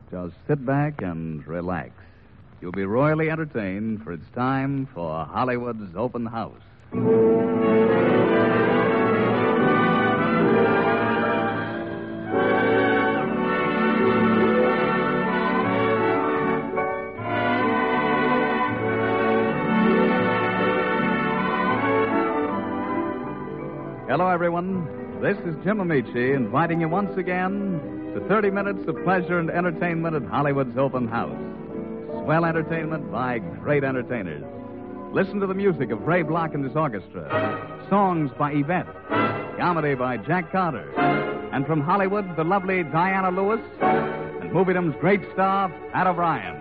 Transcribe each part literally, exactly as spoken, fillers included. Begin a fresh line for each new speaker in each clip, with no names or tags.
Just sit back and relax. You'll be royally entertained, for it's time for Hollywood's Open House. Hello, everyone. This is Jim Amici inviting you once again to thirty minutes of pleasure and entertainment at Hollywood's Open House. Swell entertainment by great entertainers. Listen to the music of Ray Bloch and his orchestra. Songs by Yvette. Comedy by Jack Carter. And from Hollywood, the lovely Diana Lewis. And moviedom's great star, Pat O'Brien.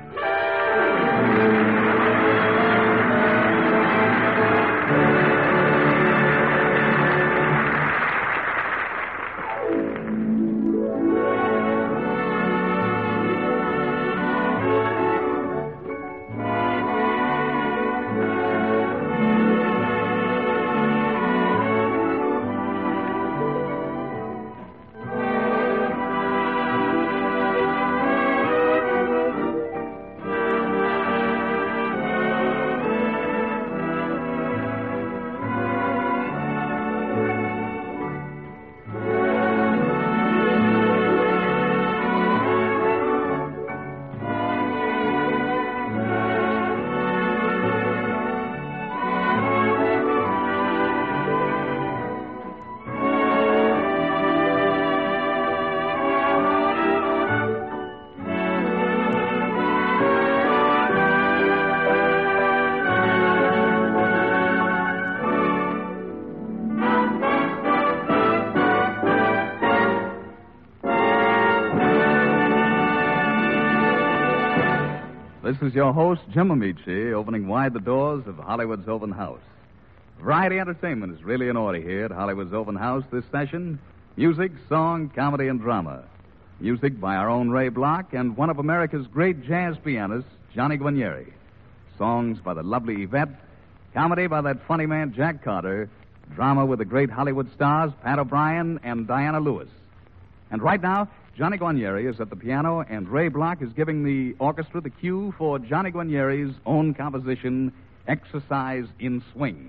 This is your host, Jim Amici, opening wide the doors of Hollywood's Open House. Variety entertainment is really in order here at Hollywood's Open House this session. Music, song, comedy, and drama. Music by our own Ray Bloch and one of America's great jazz pianists, Johnny Guarnieri. Songs by the lovely Yvette. Comedy by that funny man, Jack Carter. Drama with the great Hollywood stars, Pat O'Brien and Diana Lewis. And right now, Johnny Guarnieri is at the piano, and Ray Bloch is giving the orchestra the cue for Johnny Guarnieri's own composition, Exercise in Swing.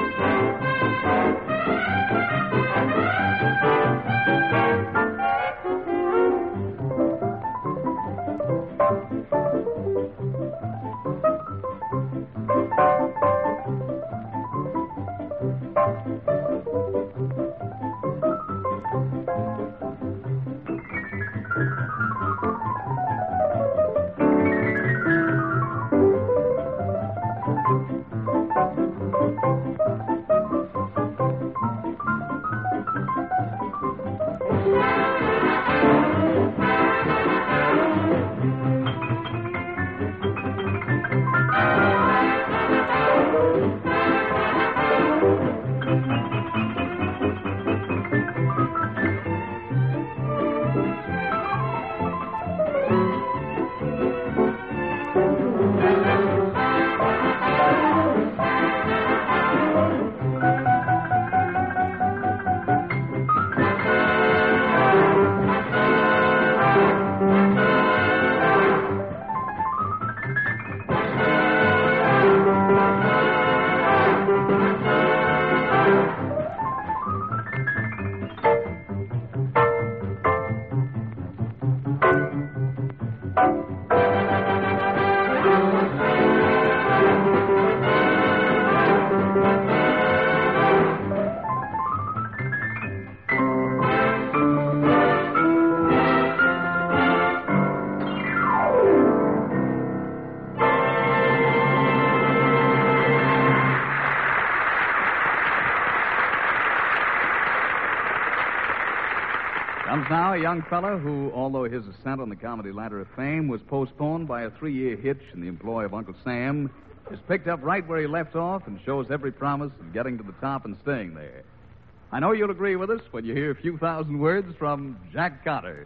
Comes now a young fellow who, although his ascent on the comedy ladder of fame was postponed by a three-year hitch in the employ of Uncle Sam, is picked up right where he left off and shows every promise of getting to the top and staying there. I know you'll agree with us when you hear a few thousand words from Jack Carter.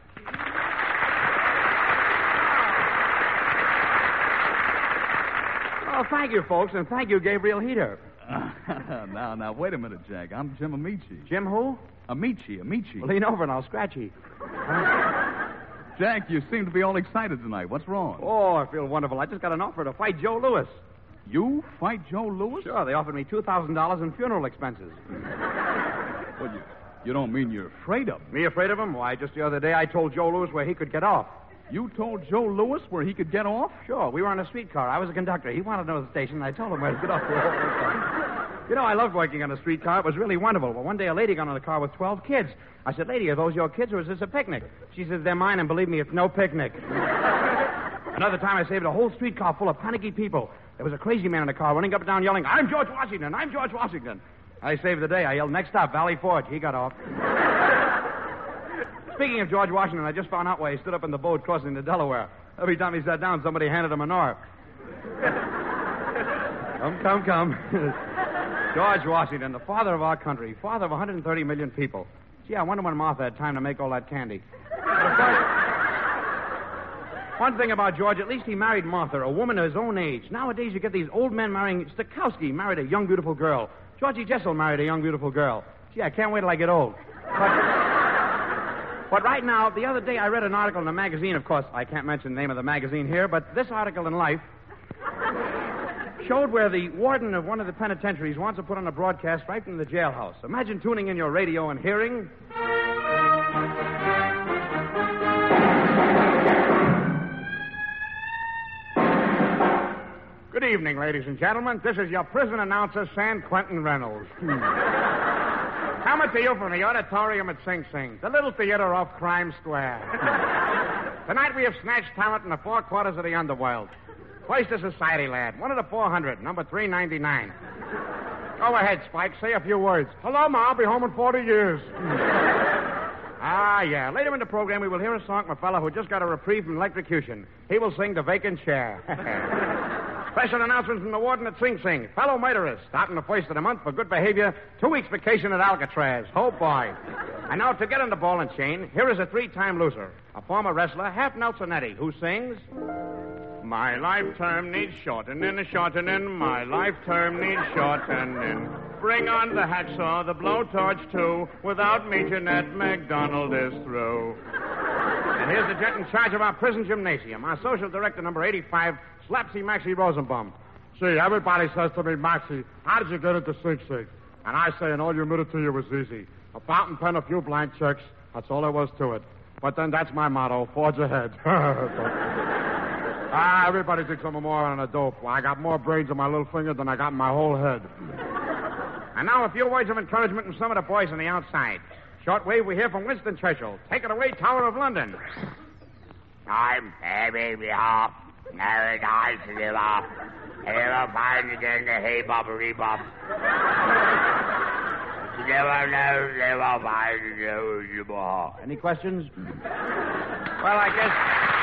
Oh, thank you, folks, and thank you, Gabriel Heater.
now, now, wait a minute, Jack. I'm Jim Amici.
Jim who?
Amici, Amici.
Well, lean over and I'll scratch you.
Jack, you seem to be all excited tonight. What's wrong?
Oh, I feel wonderful. I just got an offer to fight Joe Louis.
You fight Joe Louis?
Sure, they offered me two thousand dollars in funeral expenses.
Well, you, you don't mean you're afraid of him.
Me afraid of him? Why, just the other day I told Joe Louis where he could get off.
You told Joe Louis where he could get off?
Sure, we were on a streetcar. I was a conductor. He wanted to know the station, and I told him where to get off. You know, I loved working on a streetcar. It was really wonderful. Well, one day a lady got on the car with twelve kids. I said, lady, are those your kids or is this a picnic? She says, they're mine, and believe me, it's no picnic. Another time I saved a whole streetcar full of panicky people. There was a crazy man in the car running up and down yelling, I'm George Washington, I'm George Washington. I saved the day. I yelled, next stop, Valley Forge. He got off. Speaking of George Washington, I just found out why he stood up in the boat crossing the Delaware. Every time he sat down, somebody handed him an oar. Come, come, come. George Washington, the father of our country, father of one hundred thirty million people. Gee, I wonder when Martha had time to make all that candy. Of course, one thing about George, at least he married Martha, a woman of his own age. Nowadays, you get these old men marrying. Stokowski married a young, beautiful girl. Georgie Jessel married a young, beautiful girl. Gee, I can't wait till I get old. But, but right now, the other day, I read an article in a magazine. Of course, I can't mention the name of the magazine here, but this article in Life showed where the warden of one of the penitentiaries wants to put on a broadcast right from the jailhouse. Imagine tuning in your radio and hearing... Good evening, ladies and gentlemen. This is your prison announcer, San Quentin Reynolds. Coming to you from the auditorium at Sing Sing, the little theater off Crime Square. Tonight we have snatched talent in the four quarters of the underworld. First a society lad, one of the four hundred, number three ninety-nine. Go ahead, Spike, say a few words. Hello, Ma, I'll be home in forty years. Ah, yeah. Later in the program, we will hear a song from a fellow who just got a reprieve from electrocution. He will sing The Vacant Chair. Special announcement from the warden at Sing Sing. Fellow murderers, starting the first of the month for good behavior, two weeks vacation at Alcatraz. Oh, boy. And now, to get on the ball and chain, here is a three-time loser, a former wrestler, Half Nelsonetti, who sings... My lifetime needs shortening, shortening. My lifetime needs shortening. Bring on the hacksaw, the blowtorch, too. Without me, Jeanette MacDonald is through. And here's the gent in charge of our prison gymnasium, our social director, number eighty-five, Slapsy Maxie Rosenbaum.
See, everybody says to me, Maxie, how did you get into Sing Sing? And I say, in all humility, it was easy. A fountain pen, a few blank checks. That's all there was to it. But then that's my motto, forge ahead. Ah, everybody thinks I'm more than a dope. Well, I got more brains in my little finger than I got in my whole head.
And now a few words of encouragement from some of the boys on the outside. Shortwave, we hear from Winston Churchill. Take it away, Tower of London.
I'm very behalf. Never dies to live off. Never find again the hay bop rebop. Never know, never find the
Any questions? Well, I guess...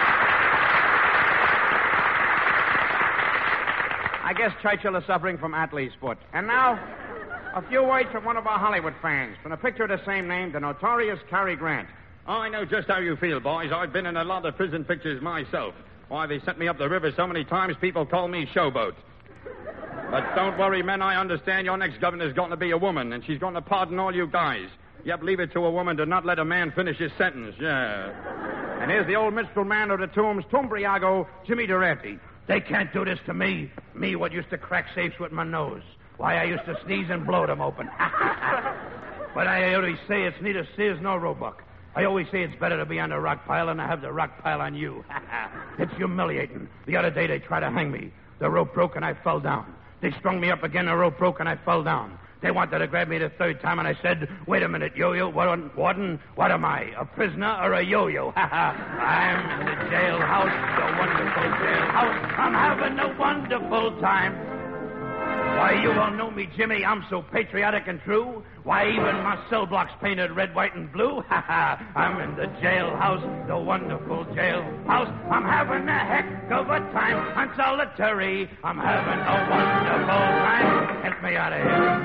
I guess Churchill is suffering from Atlee's foot. And now, a few words from one of our Hollywood fans. From a picture of the same name, the notorious Cary Grant.
I know just how you feel, boys. I've been in a lot of prison pictures myself. Why, they sent me up the river so many times, people call me Showboat. But don't worry, men, I understand your next governor's going to be a woman, and she's going to pardon all you guys. Yep, leave it to a woman to not let a man finish his sentence, yeah.
And here's the old minstrel man of the tombs, Tombriago, Jimmy Durante. They can't do this to me. Me, what used to crack safes with my nose. Why, I used to sneeze and blow them open. But I always say it's neither Sears nor Roebuck. I always say it's better to be on the rock pile than to have the rock pile on you. It's humiliating. The other day they tried to hang me. The rope broke and I fell down. They strung me up again, the rope broke and I fell down. They wanted to grab me the third time, and I said, wait a minute, yo-yo, warden, warden, what am I, a prisoner or a yo-yo? I'm in the jailhouse, the wonderful jailhouse. I'm having a wonderful time. Why, you all know me, Jimmy. I'm so patriotic and true. Why, even my cell block's painted red, white, and blue. Ha ha! I'm in the jailhouse, the wonderful jailhouse. I'm having a heck of a time. I'm solitary. I'm having a wonderful time. Get me out of here.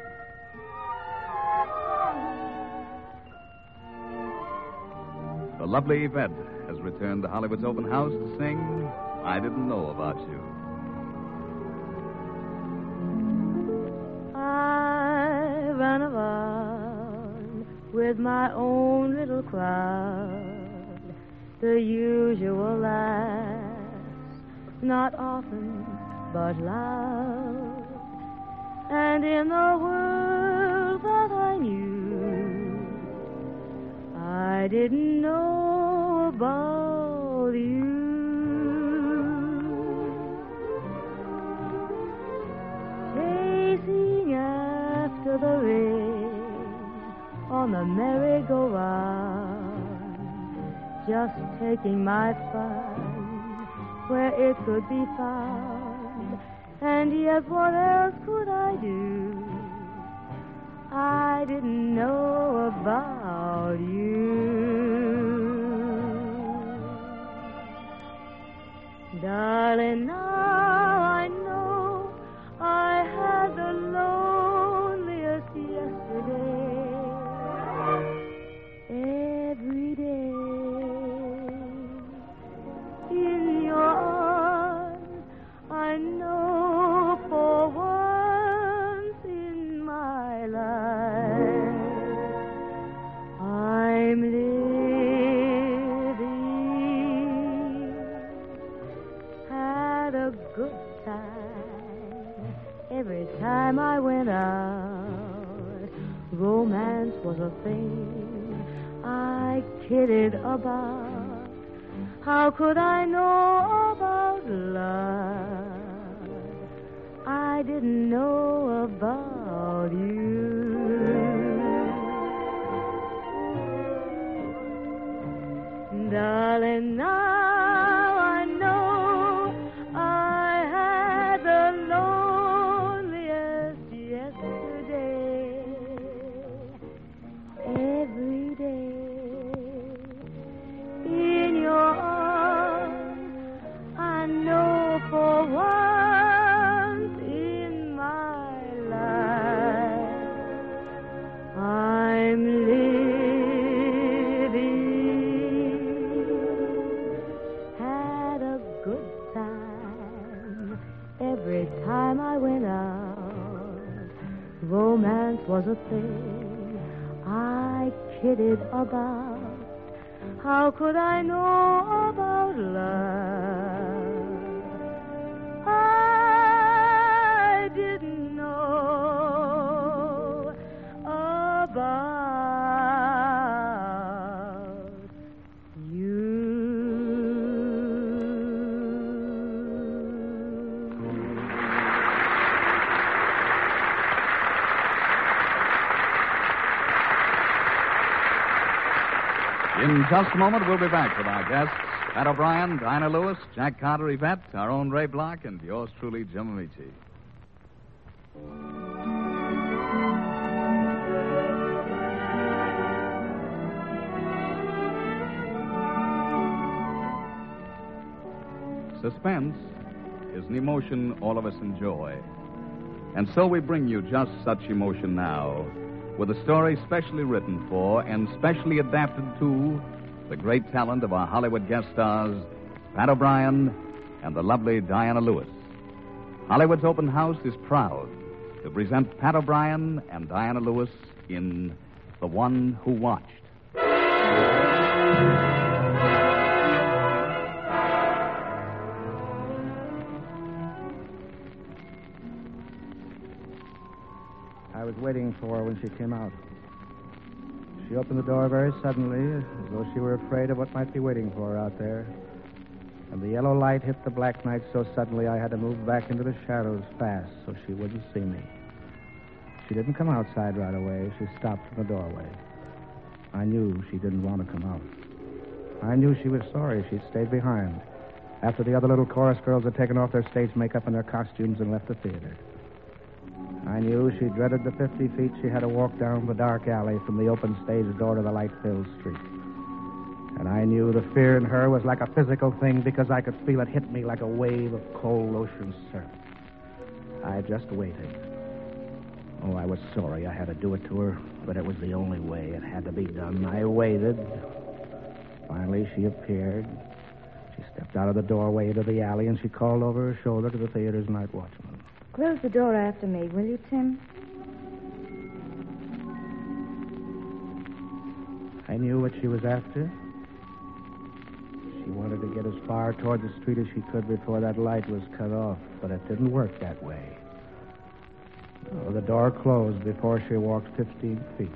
The lovely Yvette has returned to Hollywood's open house to sing I Didn't Know About You.
I run around with my own little crowd, the usual laughs, not often but loud. And in the world that I knew, I didn't know about you. Chasing after the rain on the merry-go-round, just taking my fun where it could be found. And yet what else could I do? I didn't know about you. Darling, now I know I had the loneliest yesterday. Every day in your arms, I know for once in my life I'm living. Had a good time every time I went out. Romance was a thing I kidded about. How could I know about love? I didn't know about you. Darling, now I know I had the loneliest yesterday. Every day in your arms, I know for once in my life I'm living. Had a good time every time I went out. Romance was a thing I kidded about. How could I know about love? I didn't know about you.
In just a moment, we'll be back with our guests, Pat O'Brien, Dinah Lewis, Jack Carter, Yvette, our own Ray Block, and yours truly, Jim Amici. Suspense is an emotion all of us enjoy. And so we bring you just such emotion now, with a story specially written for and specially adapted to the great talent of our Hollywood guest stars, Pat O'Brien and the lovely Diana Lewis. Hollywood's open house is proud to present Pat O'Brien and Diana Lewis in The One Who Watched.
I was waiting for her when she came out. She opened the door very suddenly, as though she were afraid of what might be waiting for her out there. And the yellow light hit the black night so suddenly I had to move back into the shadows fast so she wouldn't see me. She didn't come outside right away. She stopped in the doorway. I knew she didn't want to come out. I knew she was sorry she'd stayed behind after the other little chorus girls had taken off their stage makeup and their costumes and left the theater. I knew she dreaded the fifty feet she had to walk down the dark alley from the open stage door to the light-filled street. And I knew the fear in her was like a physical thing because I could feel it hit me like a wave of cold ocean surf. I just waited. Oh, I was sorry I had to do it to her, but it was the only way. It had to be done. I waited. Finally, she appeared. She stepped out of the doorway into the alley, and she called over her shoulder to the theater's night watchman.
Close the door after me, will you, Tim?
I knew what she was after. She wanted to get as far toward the street as she could before that light was cut off, but it didn't work that way. Oh, the door closed before she walked fifteen feet.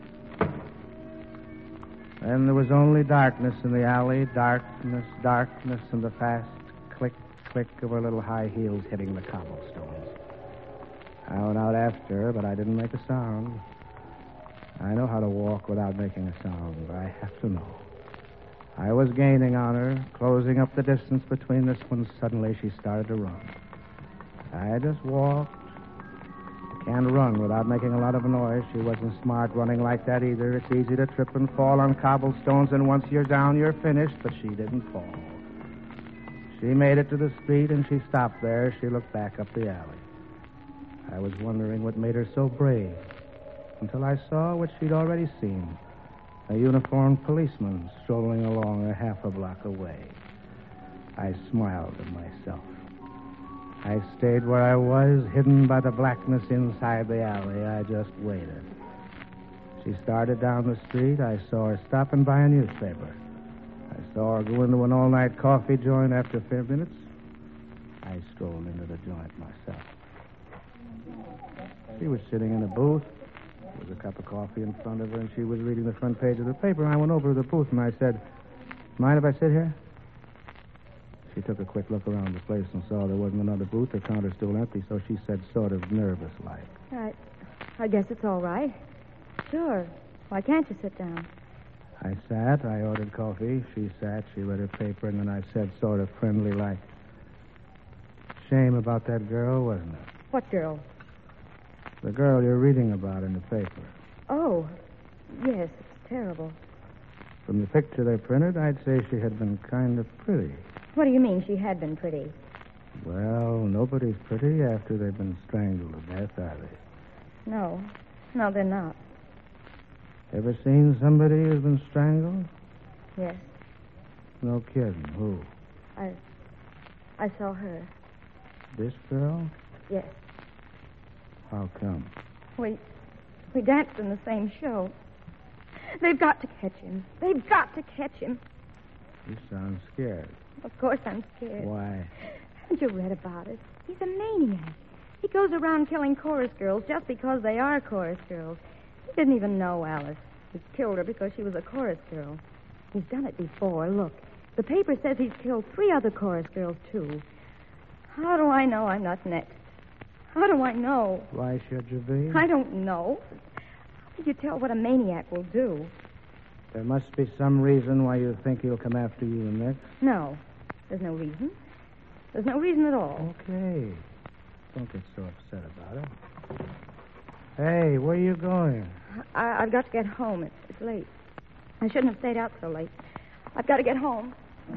Then there was only darkness in the alley, darkness, darkness, and the fast click, click of her little high heels hitting the cobblestones. I went out after her, but I didn't make a sound. I know how to walk without making a sound, but I have to know. I was gaining on her, closing up the distance between us when suddenly she started to run. I just walked. You can't run without making a lot of noise. She wasn't smart running like that either. It's easy to trip and fall on cobblestones, and once you're down, you're finished, but she didn't fall. She made it to the street, and she stopped there. She looked back up the alley. I was wondering what made her so brave, until I saw what she'd already seen. A uniformed policeman strolling along a half a block away. I smiled at myself. I stayed where I was, hidden by the blackness inside the alley. I just waited. She started down the street. I saw her stop and buy a newspaper. I saw her go into an all-night coffee joint after five minutes. I strolled into the joint myself. She was sitting in a booth. There was a cup of coffee in front of her, and she was reading the front page of the paper. I went over to the booth, and I said, "Mind if I sit here?" She took a quick look around the place and saw there wasn't another booth. The counter still empty, so she said, sort of nervous-like,
I, I guess it's all right. Sure. Why can't you sit down?
I sat. I ordered coffee. She sat. She read her paper, and then I said, sort of friendly-like, "Shame about that girl, wasn't it?"
What girl?
The girl you're reading about in the paper.
Oh, yes, it's terrible.
From the picture they printed, I'd say she had been kind of pretty.
What do you mean she had been pretty?
Well, nobody's pretty after they've been strangled to death, are they?
No. No, they're not.
Ever seen somebody who's been strangled?
Yes.
No kidding. Who?
I... I saw her.
This girl?
Yes.
How come?
We... We danced in the same show. They've got to catch him. They've got to catch him.
You sound scared.
Of course I'm scared.
Why?
Haven't you read about it? He's a maniac. He goes around killing chorus girls just because they are chorus girls. He didn't even know Alice. He killed her because she was a chorus girl. He's done it before. Look, the paper says he's killed three other chorus girls, too. How do I know I'm not next? How do I know?
Why should you be?
I don't know. How could you tell what a maniac will do?
There must be some reason why you think he'll come after you next.
No. There's no reason. There's no reason at all.
Okay. Don't get so upset about it. Hey, where are you going?
I, I've got to get home. It's, it's late. I shouldn't have stayed out so late. I've got to get home.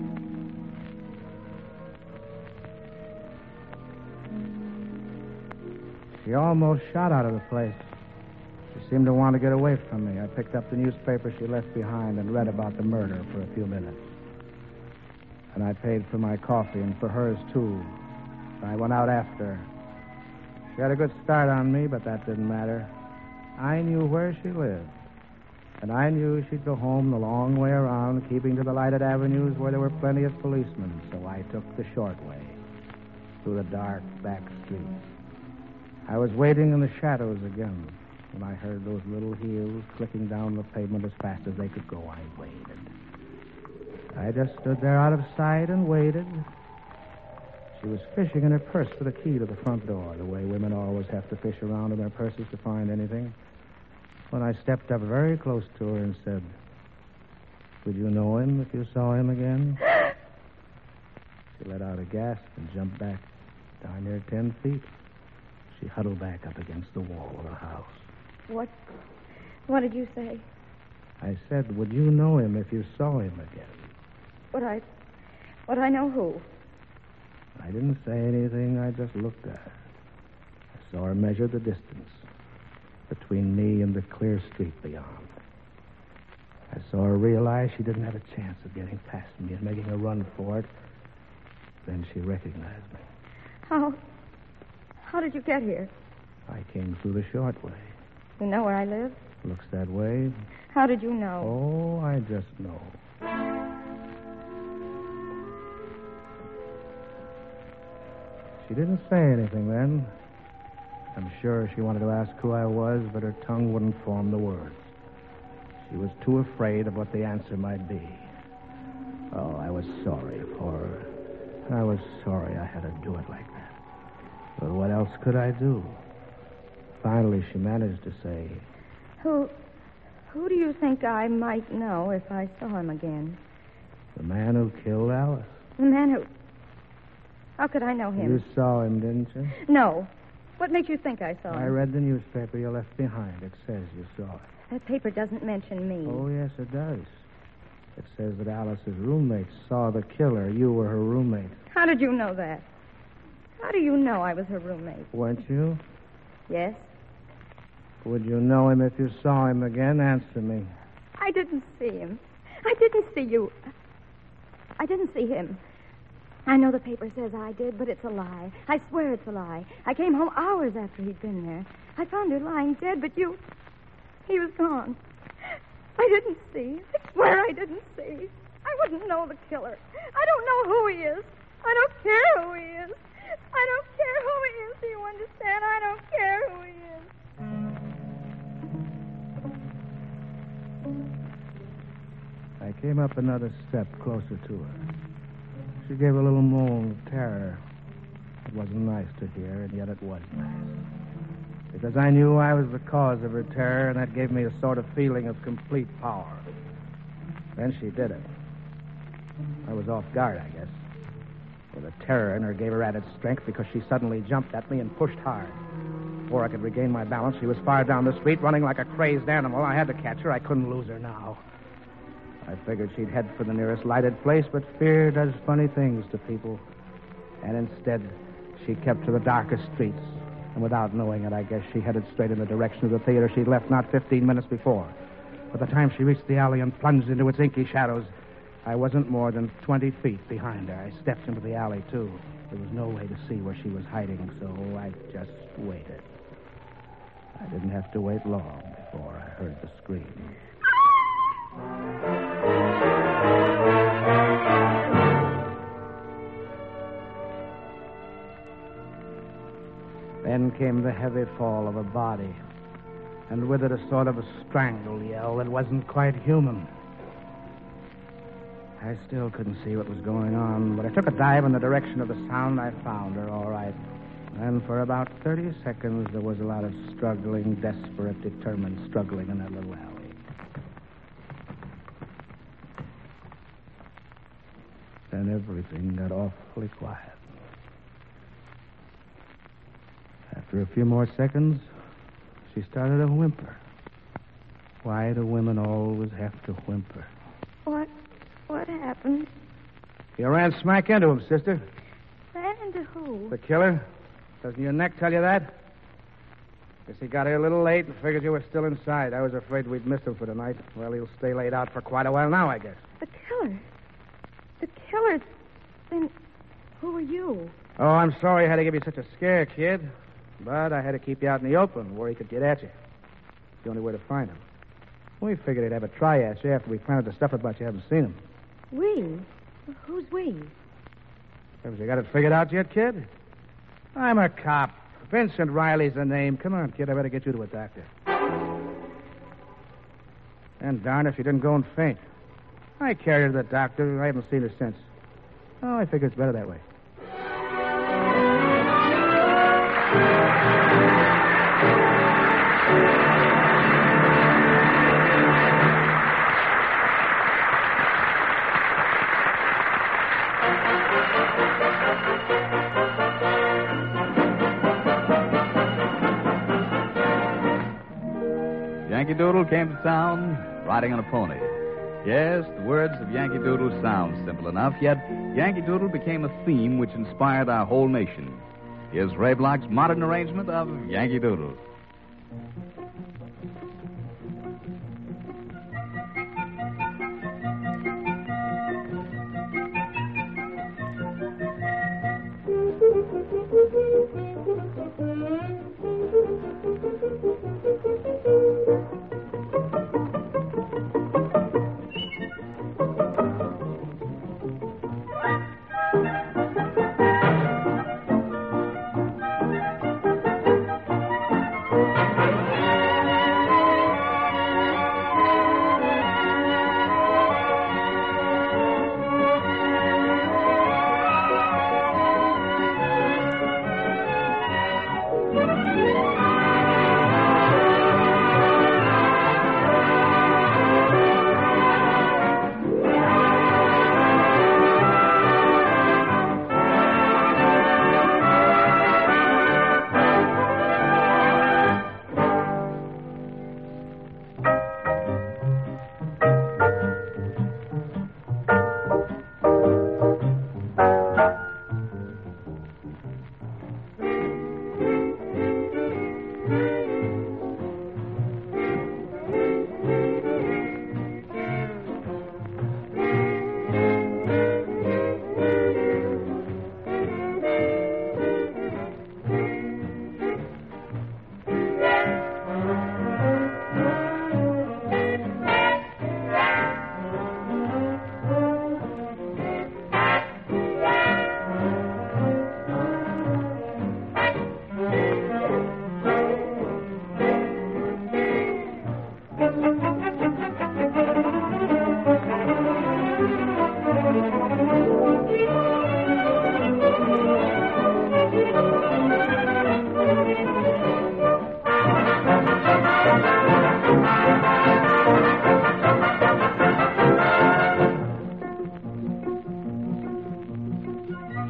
She almost shot out of the place. She seemed to want to get away from me. I picked up the newspaper she left behind and read about the murder for a few minutes. And I paid for my coffee and for hers, too. I went out after her. She had a good start on me, but that didn't matter. I knew where she lived. And I knew she'd go home the long way around, keeping to the lighted avenues where there were plenty of policemen. So I took the short way, through the dark back streets. I was waiting in the shadows again when I heard those little heels clicking down the pavement as fast as they could go. I waited. I just stood there out of sight and waited. She was fishing in her purse for the key to the front door, the way women always have to fish around in their purses to find anything. When I stepped up very close to her and said, "Would you know him if you saw him again?" She let out a gasp and jumped back down near ten feet. She huddled back up against the wall of the house.
What? What did you say?
I said, "Would you know him if you saw him again?"
Would I... Would I know who?
I didn't say anything. I just looked at her. I saw her measure the distance between me and the clear street beyond. I saw her realize she didn't have a chance of getting past me and making a run for it. Then she recognized me.
How... How did you get here?
I came through the short way.
You know where I live?
Looks that way.
How did you know?
Oh, I just know. She didn't say anything then. I'm sure she wanted to ask who I was, but her tongue wouldn't form the words. She was too afraid of what the answer might be. Oh, I was sorry for her. I was sorry I had to do it like that. But what else could I do? Finally, she managed to say,
Who... Who do you think I might know if I saw him again?
The man who killed Alice.
The man who... How could I know him?
You saw him, didn't you?
No. What makes you think I saw him?
I read the newspaper you left behind. It says you saw it.
That paper doesn't mention me.
Oh, yes, it does. It says that Alice's roommate saw the killer. You were her roommate.
How did you know that? How do you know I was her roommate?
Weren't you?
Yes.
Would you know him if you saw him again? Answer me.
I didn't see him. I didn't see you. I didn't see him. I know the paper says I did, but it's a lie. I swear it's a lie. I came home hours after he'd been there. I found her lying dead, but you... He was gone. I didn't see. I swear I didn't see. I wouldn't know the killer. I don't know who he is. I don't care who he is. I don't care who he is. Do you understand? I don't care who he is.
I came up another step closer to her. She gave a little moan of terror. It wasn't nice to hear, and yet it was nice. Because I knew I was the cause of her terror, and that gave me a sort of feeling of complete power. Then she did it. I was off guard, I guess. For the terror in her gave her added strength because she suddenly jumped at me and pushed hard. Before I could regain my balance, she was far down the street, running like a crazed animal. I had to catch her. I couldn't lose her now. I figured she'd head for the nearest lighted place, but fear does funny things to people. And instead, she kept to the darkest streets. And without knowing it, I guess she headed straight in the direction of the theater she'd left not fifteen minutes before. By the time she reached the alley and plunged into its inky shadows, I wasn't more than twenty feet behind her. I stepped into the alley, too. There was no way to see where she was hiding, so I just waited. I didn't have to wait long before I heard the scream. Then came the heavy fall of a body, and with it a sort of a strangle yell that wasn't quite human. I still couldn't see what was going on, but I took a dive in the direction of the sound. I found her, all right. And for about thirty seconds, there was a lot of struggling, desperate, determined struggling in that little alley. Then everything got awfully quiet. After a few more seconds, she started to whimper. Why do women always have to whimper?
What? What happened?
You ran smack into him, sister.
Ran into who?
The killer. Doesn't your neck tell you that? Guess he got here a little late and figured you were still inside. I was afraid we'd miss him for tonight. Well, he'll stay laid out for quite a while now, I guess.
The killer? The killer? Then who are you?
Oh, I'm sorry I had to give you such a scare, kid. But I had to keep you out in the open where he could get at you. It's the only way to find him. We figured he'd have a try at you after we found out the stuff about you haven't seen him.
We? Who's we?
Haven't you got it figured out yet, kid? I'm a cop. Vincent Riley's the name. Come on, kid. I better get you to a doctor. And darn if you didn't go and faint. I carried her to the doctor. I haven't seen her since. Oh, I figure it's better that way.
Yankee Doodle came to town riding on a pony. Yes, the words of Yankee Doodle sound simple enough, yet Yankee Doodle became a theme which inspired our whole nation. Here's Ray Bloch's modern arrangement of Yankee Doodle.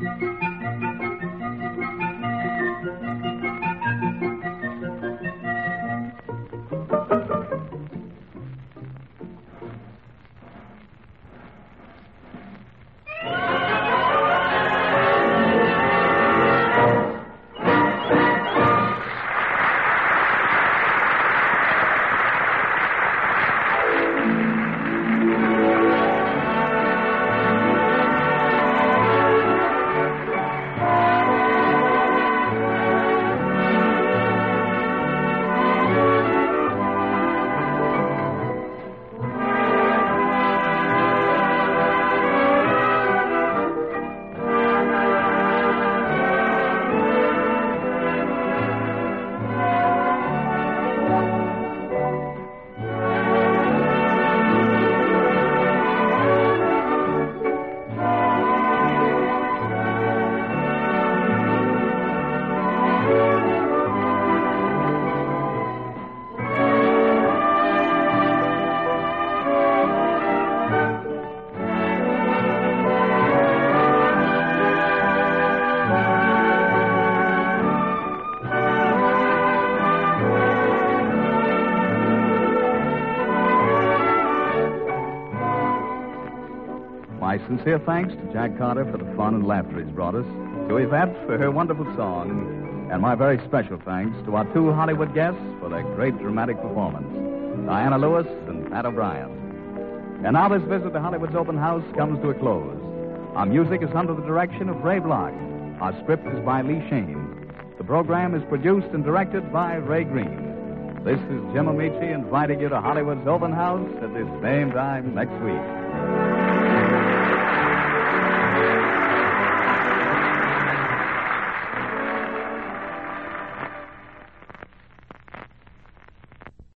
My sincere thanks to Jack Carter for the fun and laughter he's brought us, to Yvette for her wonderful song, and my very special thanks to our two Hollywood guests for their great dramatic performance, Diana Lewis and Pat O'Brien. And now this visit to Hollywood's Open House comes to a close. Our music is under the direction of Ray Block. Our script is by Lee Shane. The program is produced and directed by Ray Green. This is Jim Amici inviting you to Hollywood's Open House at this same time next week.